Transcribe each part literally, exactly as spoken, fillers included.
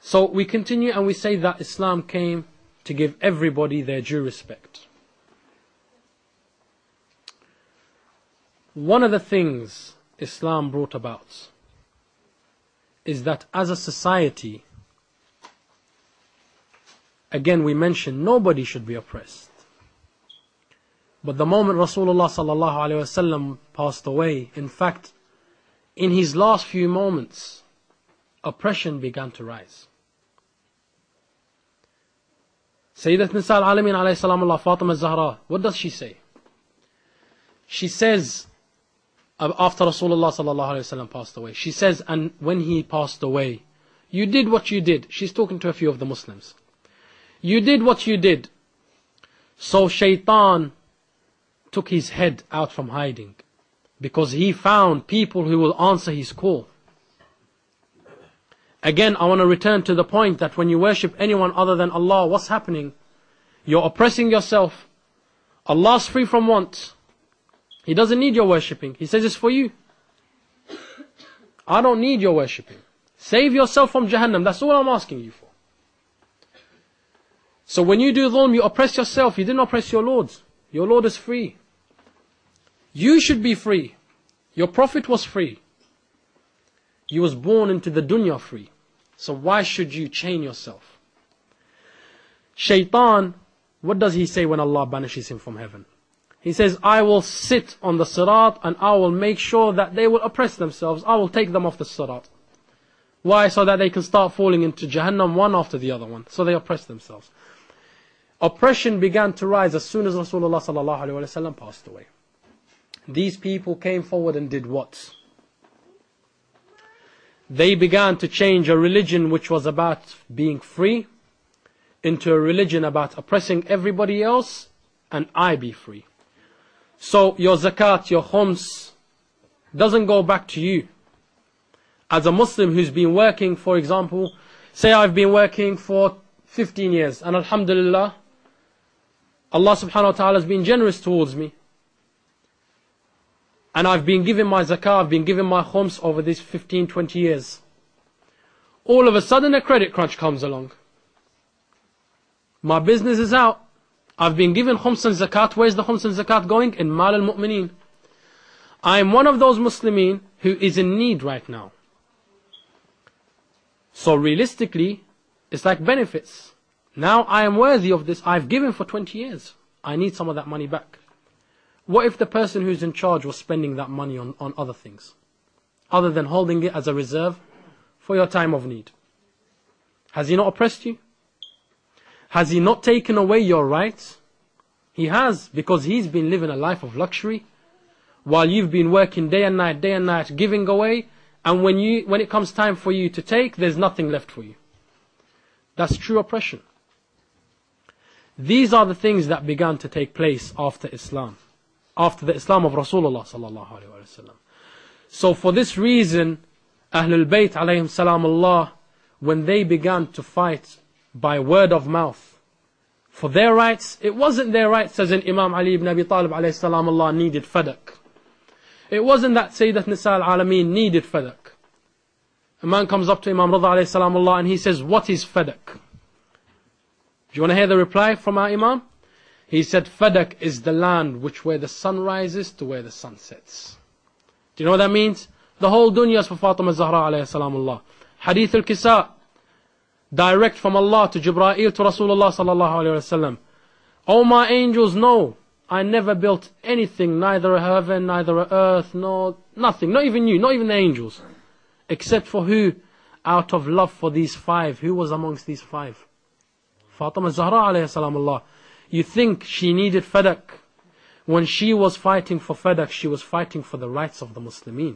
So we continue and we say that Islam came to give everybody their due respect. One of the things Islam brought about is that as a society, again we mentioned nobody should be oppressed. But the moment Rasulullah sallallahu alaihi wasallam passed away, in fact, in his last few moments, oppression began to rise. Sayyidat Nisa al-Alamin alayhi salam Allah, Fatima Zahra, what does she say? She says, after Rasulullah sallallahu alaihi wasallam passed away, she says, and when he passed away, you did what you did. She's talking to a few of the Muslims. You did what you did. So Shaitan took his head out from hiding, because he found people who will answer his call. Again, I want to return to the point that when you worship anyone other than Allah, what's happening? You're oppressing yourself. Allah's free from want. He doesn't need your worshipping. He says it's for you. I don't need your worshipping. Save yourself from Jahannam. That's all I'm asking you for. So when you do dhulm, you oppress yourself. You didn't oppress your Lord. Your Lord is free. You should be free. Your Prophet was free. You was born into the dunya free. So why should you chain yourself? Shaitan, what does he say when Allah banishes him from heaven? He says, I will sit on the sirat and I will make sure that they will oppress themselves. I will take them off the sirat. Why? So that they can start falling into Jahannam one after the other one. So they oppress themselves. Oppression began to rise as soon as Rasulullah sallallahu alaihi wasallam passed away. These people came forward and did what? They began to change a religion which was about being free into a religion about oppressing everybody else and I be free. So your zakat, your khums doesn't go back to you. As a Muslim who's been working, for example, say I've been working for fifteen years and alhamdulillah, Allah subhanahu wa ta'ala has been generous towards me. And I've been giving my zakah, I've been giving my khums over these fifteen, twenty years. All of a sudden a credit crunch comes along. My business is out. I've been given khums and zakat. Where's the khums and zakat going? In Mal al-Mu'mineen. I am one of those Muslimin who is in need right now. So realistically, it's like benefits. Now I am worthy of this. I've given for twenty years. I need some of that money back. What if the person who's in charge was spending that money on, on other things, other than holding it as a reserve for your time of need? Has he not oppressed you? Has he not taken away your rights? He has, because he's been living a life of luxury while you've been working day and night, day and night, giving away, and when you when it comes time for you to take, there's nothing left for you. That's true oppression. These are the things that began to take place after Islam, after the Islam of Rasulullah sallallahu alaihi wasallam. So for this reason, Ahlul Bayt alayhim salam Allah, when they began to fight by word of mouth for their rights, it wasn't their rights as in Imam Ali ibn Abi Talib alayhi salam Allah needed fadak. It wasn't that Sayyidat Nisa al-Alameen needed fadak. A man comes up to Imam Rida alayhi salam Allah and he says, what is fadak? Do you want to hear the reply from our Imam? He said, fadak is the land which where the sun rises to where the sun sets. Do you know what that means? The whole dunya is for Fatima Zahra alayhi salam Allah. Hadith al-Kisa, direct from Allah to Jibreel to Rasulullah sallallahu alayhi wasallam. Oh my angels, no, I never built anything, neither a heaven, neither a earth, no, nothing, not even you, not even the angels. Except for who? Out of love for these five. Who was amongst these five? Fatima Zahra alayhi salam Allah. You think she needed fadak? When she was fighting for fadak, she was fighting for the rights of the Muslimin.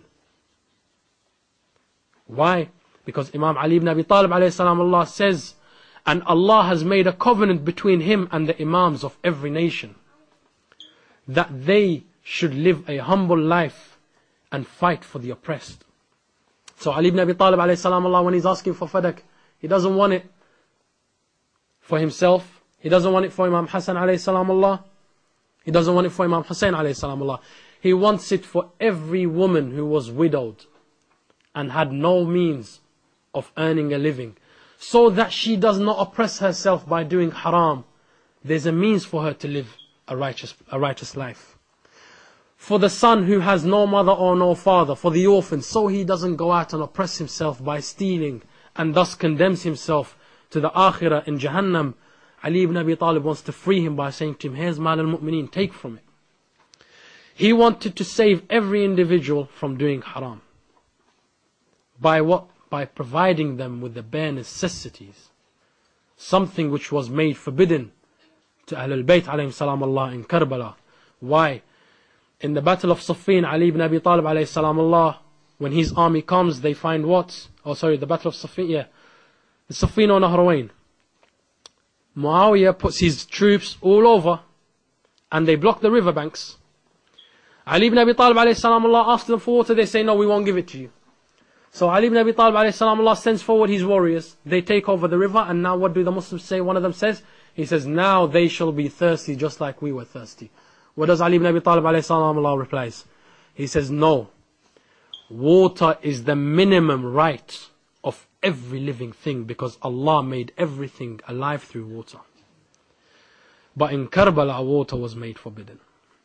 Why? Because Imam Ali ibn Abi Talib alayhi salam Allah says, and Allah has made a covenant between him and the Imams of every nation, that they should live a humble life and fight for the oppressed. So Ali ibn Abi Talib alayhi salam Allah, when he's asking for fadak, he doesn't want it for himself. He doesn't want it for Imam Hassan alayhi salam Allah. He doesn't want it for Imam Hussein alayhi salam Allah. He wants it for every woman who was widowed and had no means of earning a living, so that she does not oppress herself by doing haram. There's a means for her to live a righteous, a righteous life. For the son who has no mother or no father, for the orphan, so he doesn't go out and oppress himself by stealing and thus condemns himself to the akhirah in Jahannam. Ali ibn Abi Talib wants to free him by saying to him, here's Mal al-Mu'mineen, take from it. He wanted to save every individual from doing haram. By what? By providing them with the bare necessities. Something which was made forbidden to Ahlul Bayt alayhim salam Allah in Karbala. Why? In the battle of Siffin, Ali ibn Abi Talib alayhi salam Allah, when his army comes, they find what? Oh sorry, the battle of Siffin, yeah. The Siffin or Nahrawain. Muawiyah puts his troops all over and they block the riverbanks. Ali ibn Abi Talib alayhi salam Allah asks them for water, they say no, we won't give it to you. So Ali ibn Abi Talib alayhi salam Allah sends forward his warriors, they take over the river, and now what do the Muslims say? One of them says, he says, now they shall be thirsty just like we were thirsty. What does Ali ibn Abi Talib alayhi salam Allah replies? He says, no, water is the minimum right of every living thing, because Allah made everything alive through water. But in Karbala, water was made forbidden.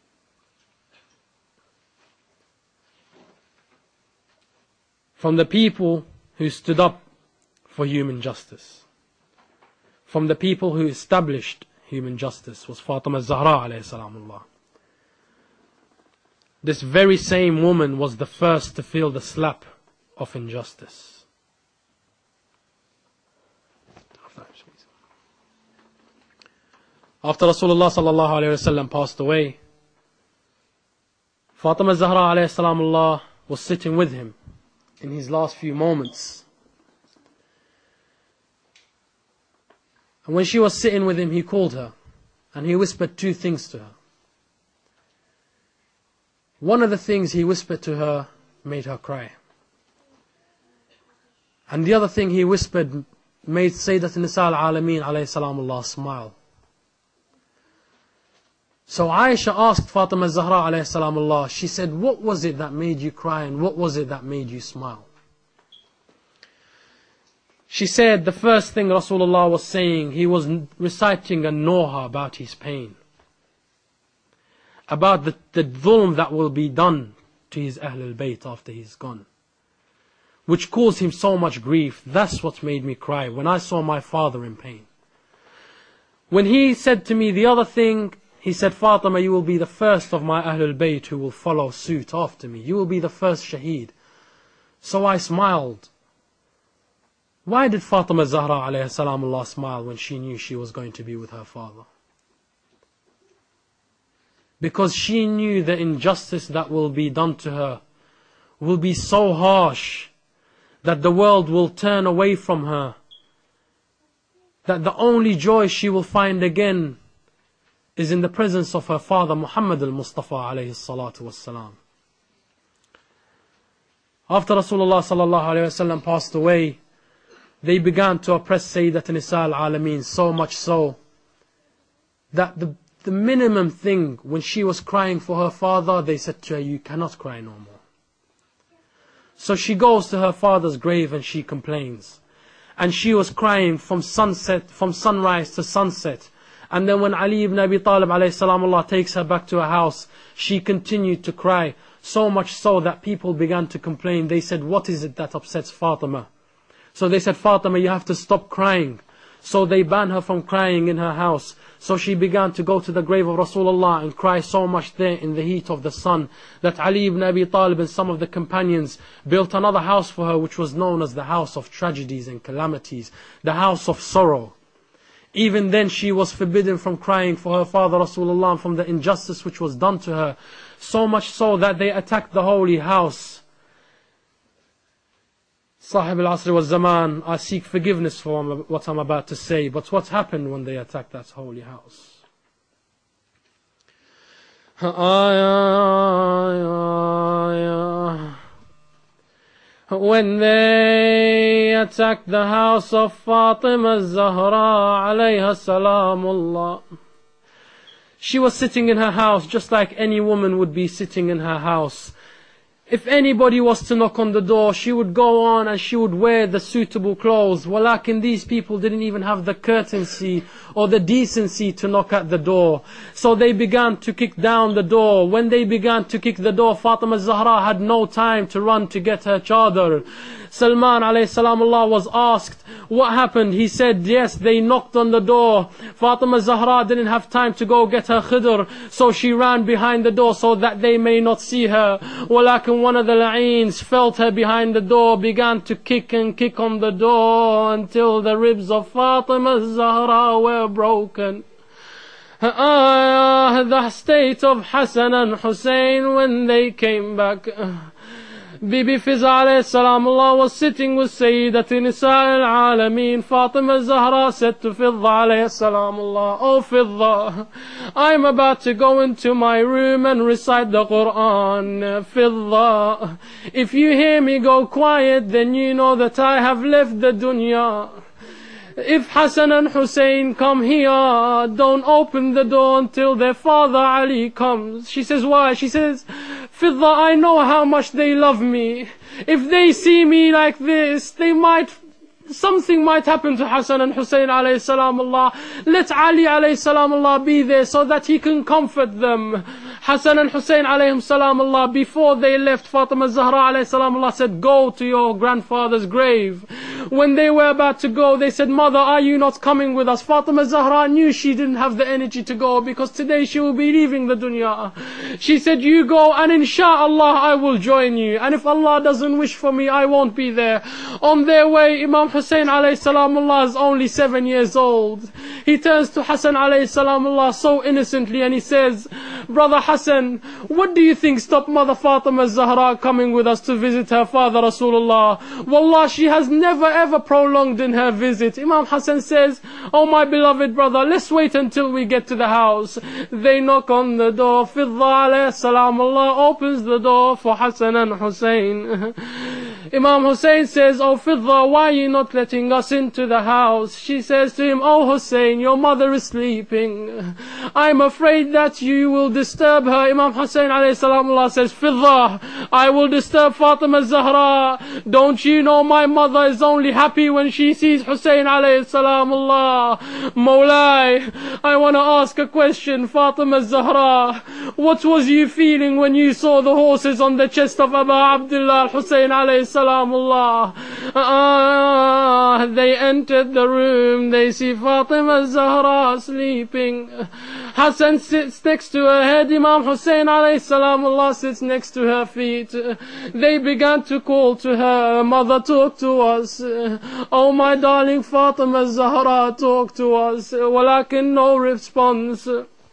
From the people who stood up for human justice, from the people who established human justice, was Fatima Zahra alayhi salamullah. This very same woman was the first to feel the slap of injustice. After Rasulullah sallallahu alayhi wasallam passed away, Fatima Zahra alayhi salamullah was sitting with him in his last few moments. And when she was sitting with him, he called her and he whispered two things to her. One of the things he whispered to her made her cry. And the other thing he whispered made Sayyidat Nisa al-Alameen alayhi salamullah smile. So Aisha asked Fatima Zahra alayhi salamullah, she said, what was it that made you cry and what was it that made you smile? She said the first thing Rasulullah was saying, he was reciting a noha about his pain, about the, the dhulm that will be done to his Ahlul Bayt after he's gone, which caused him so much grief. That's what made me cry when I saw my father in pain. When he said to me the other thing, he said, Fatima, you will be the first of my Ahlul Bayt who will follow suit after me. You will be the first shaheed. So I smiled. Why did Fatima Zahra alayhi salamullah smile when she knew she was going to be with her father? Because she knew the injustice that will be done to her will be so harsh that the world will turn away from her, that the only joy she will find again is in the presence of her father Muhammad al-Mustafa alayhi salatu wassalam. After Rasulullah sallallahu alayhi wasallam passed away, they began to oppress Sayyidat Nisa al-Alameen, so much so that the, the minimum thing, when she was crying for her father, they said to her, you cannot cry no more. So she goes to her father's grave and she complains. And she was crying from sunset, from sunrise to sunset. And then when Ali ibn Abi Talib alayhi salamullah takes her back to her house, she continued to cry, so much so that people began to complain. They said, what is it that upsets Fatima? So they said, Fatima, you have to stop crying. So they banned her from crying in her house. So she began to go to the grave of Rasulullah and cry so much there in the heat of the sun, that Ali ibn Abi Talib and some of the companions built another house for her, which was known as the house of tragedies and calamities, the house of sorrow. Even then she was forbidden from crying for her father Rasulullah, from the injustice which was done to her, so much so that they attacked the holy house. Sahib al-Asr wal-Zaman, I seek forgiveness for what I'm about to say, but what happened when they attacked that holy house? When they attacked the house of Fatima Zahra alayha salamullah, she was sitting in her house just like any woman would be sitting in her house. If anybody was to knock on the door, she would go on and she would wear the suitable clothes. Walakin these people didn't even have the courtesy or the decency to knock at the door. So they began to kick down the door. When they began to kick the door, Fatima Zahra had no time to run to get her chadar. Salman alayhi salamullah was asked, what happened? He said, yes, they knocked on the door. Fatima Zahra didn't have time to go get her khidr, so she ran behind the door so that they may not see her. Walakin one of the la'eens felt her behind the door, began to kick and kick on the door until the ribs of Fatima Zahra were broken. Ah, the state of Hassan and Hussein when they came back. Bibi Fiza alayhi salamullah was sitting with Sayyidat Nisa al-Alameen. Fatima Zahra said to Fidda alayhi salamullah, oh Fidda, I'm about to go into my room and recite the Quran. Fidda, if you hear me go quiet, then you know that I have left the dunya. If Hassan and Hussein come here, don't open the door until their father Ali comes. She says, why? She says, Fidda, I know how much they love me. If they see me like this, they might, something might happen to Hassan and Hussein alayhi salamullah. Let Ali alayhi salamullah be there so that he can comfort them. Hassan and Hussein alayhim salamullah, before they left, Fatima Zahra alayhi salamullah said, go to your grandfather's grave. When they were about to go, they said, mother, are you not coming with us? Fatima Zahra knew she didn't have the energy to go because today she will be leaving the dunya. She said, you go and insha'Allah I will join you. And if Allah doesn't wish for me, I won't be there. On their way, Imam Hussein alayhi salamullah is only seven years old. He turns to Hassan alayhi salamullah so innocently and he says, brother Hassan, what do you think stopped Mother Fatima Zahra coming with us to visit her father Rasulullah? Wallah, she has never ever prolonged in her visit. Imam Hassan says, oh my beloved brother, let's wait until we get to the house. They knock on the door. Fidda alayhi salamullah opens the door for Hassan and Hussein. Imam Hussein says, oh Fidda, why are you not letting us into the house? She says to him, oh Hussein, your mother is sleeping. I'm afraid that you will disturb her. Imam Hussein alayhi salamullah says, Fidda, I will disturb Fatima Zahra. Don't you know my mother is only happy when she sees Hussein alayhi salamullah. Mawlai, I want to ask a question. Fatima Zahra, what was you feeling when you saw the horses on the chest of Abu Abdullah Hussein alayhi salamullah? Ah, they entered the room. They see Fatima Zahra sleeping. Hassan sits next to her head. Imam Hussein alayhi salamullah sits next to her feet. They began to call to her, mother, talk to us. Oh my darling Fatima Zahra, talk to us. Walakin no response.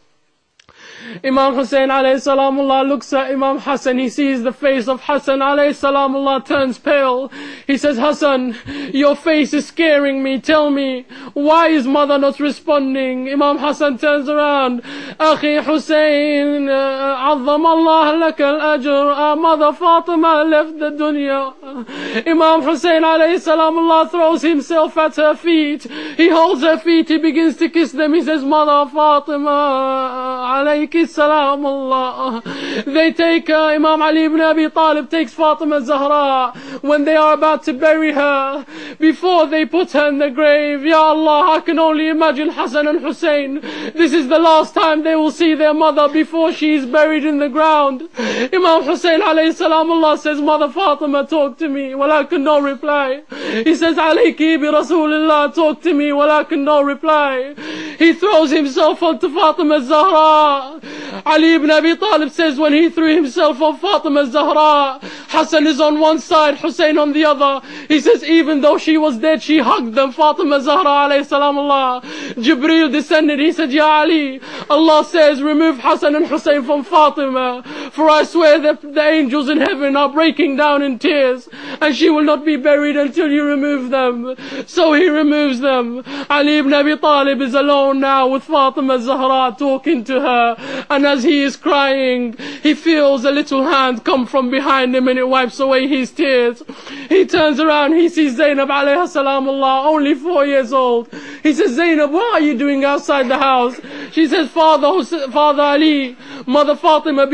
Imam Hussein alayhi salamullah looks at Imam Hassan. He sees the face of Hassan alayhi salamullah turns pale. He says, Hassan, your face is scaring me. Tell me, why is mother not responding? Imam Hassan turns around. Akhi Hussein, Azzam Allah laka al-ajr. Mother Fatima left the dunya. Imam Hussein alayhi salamullah throws himself at her feet. He holds her feet. He begins to kiss them. He says, Mother Fatima, alayhi Salamullah. They take uh, Imam Ali ibn Abi Talib takes Fatima Zahra when they are about to bury her. Before they put her in the grave, Ya Allah, I can only imagine Hassan and Hussein. This is the last time they will see their mother before she is buried in the ground. Imam Hussein alayhi salamullah says, Mother Fatima, talk to me. Walakin no reply. He says, Alayki bi Rasulullah, talk to me. Walakin no reply. He throws himself onto Fatima Zahra. Ali ibn Abi Talib says when he threw himself on Fatima Zahra, Hassan is on one side, Hussein on the other. He says even though she was dead, she hugged them. Fatima Zahra alayhi salamullah. Jibreel descended. He said, Ya Ali, Allah says remove Hassan and Hussein from Fatima, for I swear that the angels in heaven are breaking down in tears and she will not be buried until you remove them. So he removes them. Ali ibn Abi Talib is alone now with Fatima Zahra, talking to her. And as he is crying, he feels a little hand come from behind him and it wipes away his tears. He turns around, he sees Zainab alayha salamullah, only four years old. He says, Zainab, what are you doing outside the house? She says, Father, Father Ali, Mother Fatima, before she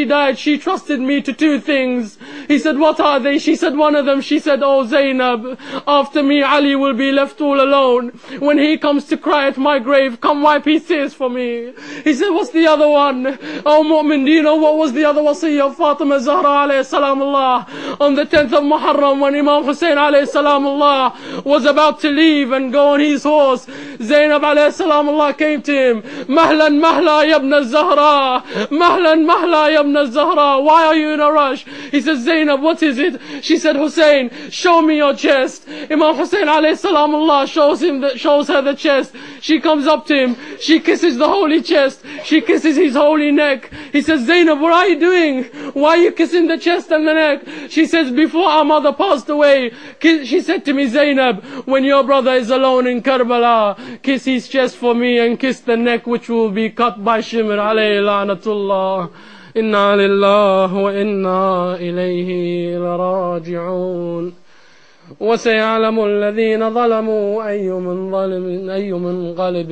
she died, she trusted me to two things. He said, what are they? She said, one of them. She said, oh Zainab, after me Ali will be left all alone. When he comes to cry at my grave, come wipe his tears for me. He said, what's the other one? Oh Mu'min, do you know what was the other wasiyah of Fatima Zahra alayhi salamullah? On the tenth of Muharram, when Imam Hussein alayhi salamullah was about to leave and go on his horse, Zainab alayhi salamullah came to him. Mahlan mahla ya ibn Zahra. Mahlan mahla ya ibn Zahra. Why are you in a rush? He said, Zainab, what is it? She said, Hussein, show me your chest. Imam Hussein alayhi salamullah shows him the, shows her the chest. She comes up to him. She kisses the holy chest. She kisses his holy neck. He says, Zainab, what are you doing? Why are you kissing the chest and the neck? She says, before our mother passed away, she said to me, Zainab, when your brother is alone in Karbala, kiss his chest for me and kiss the neck which will be cut by Shimr alayhi la'natullah. Inna lillah wa inna ilayhi laraji'un. وسيعلم الذين ظلموا أي منقلب أي منقلب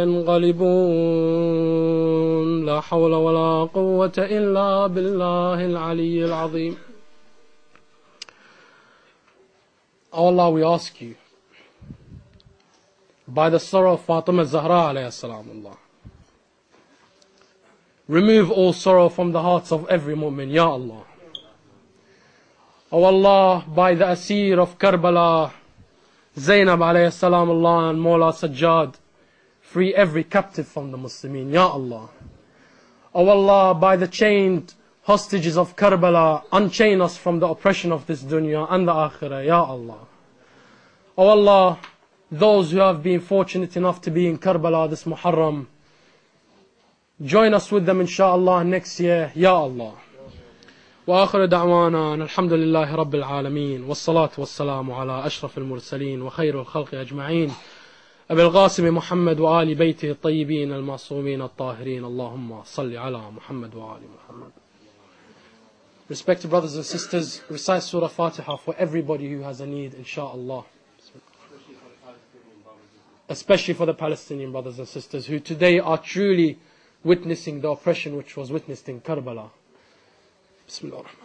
ينقلبون لا حول ولا قوة إلا بالله العلي العظيم. Oh Allah, we ask you, by the sorrow of Fatima Zahra alayhi salamullah, remove all sorrow from the hearts of every mu'min, Ya Allah. Oh Allah, by the Asir of Karbala, Zainab alayhi salamullah and Mawla Sajjad, free every captive from the Muslimin, Ya Allah. Oh Allah, by the chained hostages of Karbala, unchain us from the oppression of this dunya and the akhirah, Ya Allah. Oh Allah, those who have been fortunate enough to be in Karbala this Muharram, join us with them inshaAllah next year, Ya Allah. وآخر دعوانا الحمد لله رب العالمين والصلاة والسلام على أشرف المرسلين وخير الخلق أجمعين أبي القاسم محمد وآل بيته الطيبين المعصومين الطاهرين اللهم صل على محمد وآل محمد. Respected brothers and sisters, recite Surah Fatiha for everybody who has a need, inshaAllah. Especially for the Palestinian brothers and sisters who today are truly witnessing the oppression which was witnessed in Karbala. بسم الله الرحمن